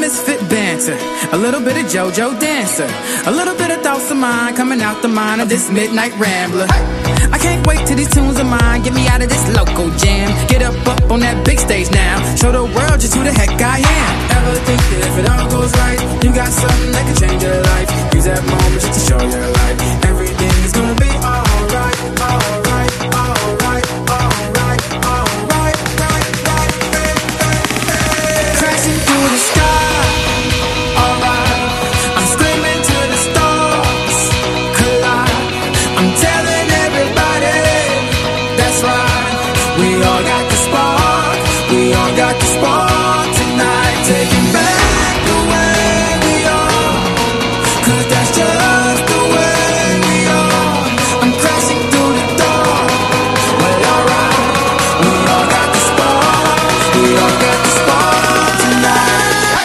misfit banter, a little bit of JoJo dancer, a little bit of thoughts of mine coming out the mind of this midnight rambler. I can't wait till these tunes of mine get me out of this local jam. Get up on that big stage now, show the world just who the heck I am. Ever think that if it all goes right, you got something that can change your life? Use that moment just to show your life. Everything is gonna be alright, alright, alright, alright, alright, right, right, crashing through the sky. Alright, I'm screaming to the stars collide. I'm telling everybody, that's right. We all got the spark. We all got the spark tonight. Taking back the way we are, 'cause that's just the way we are. I'm crashing through the door. Well, alright. We all got the spark. We all got the spark tonight.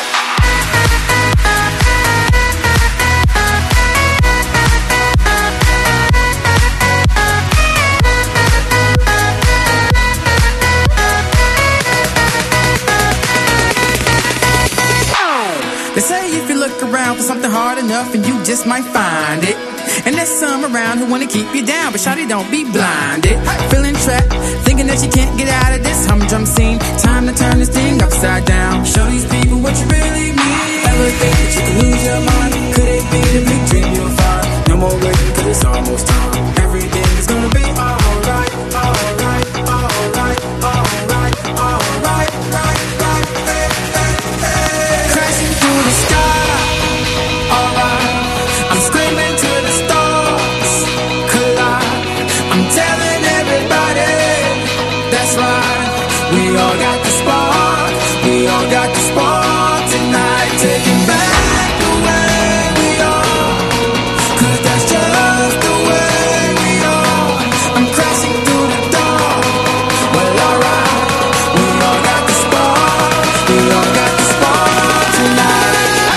They say if you look around for something hard enough, and you just might find it. And there's some around who wanna keep you down, but shawty, don't be blinded. Feeling trapped, thinking that you can't get out of this humdrum scene. Time to turn this thing upside down. Show these people what you really mean. Ever think that you could lose your mind? Could it be the big dream you'll find? No more waiting, 'cause it's almost time. Everything is gonna be alright, alright, alright, alright, alright, right, right, crashing through the sky. Alright, I'm screaming to the stars collide. I'm telling everybody, that's right. We all got the spark. We all got the spark tonight. Taking back the way we are, 'cause that's just the way we are. I'm crashing through the door. Well, alright. We all got the spark. We all got the spark tonight.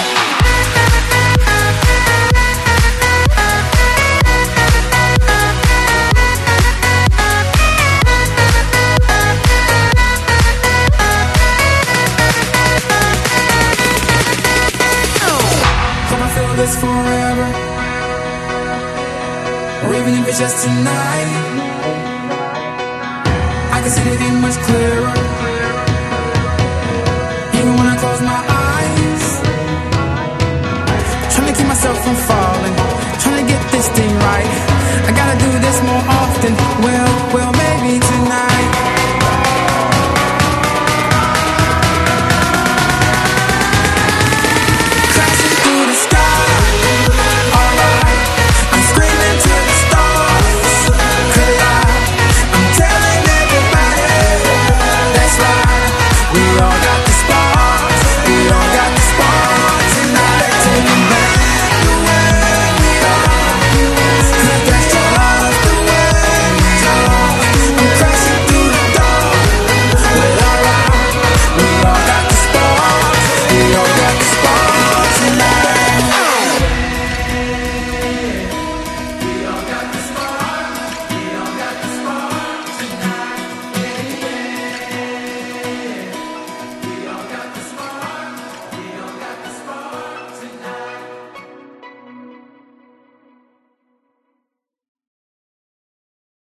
Gonna feel this forever, or even if it's just tonight. I can see the game much clearer, even when I close my eyes. Trying to keep myself from falling, trying to get this thing right. I gotta do this more